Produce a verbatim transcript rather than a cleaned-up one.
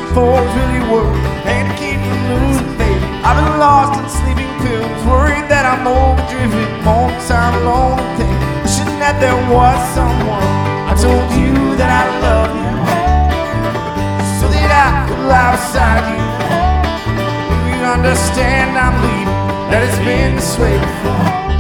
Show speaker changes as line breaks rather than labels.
for is really worth, and to keep from losing faith. I've been lost in sleeping pills, worried that I'm overdriven, more time alone and think, wishing that there was someone. I told you that I love you, so that I could lie beside you. You understand I'm leaving, that it's been this way before.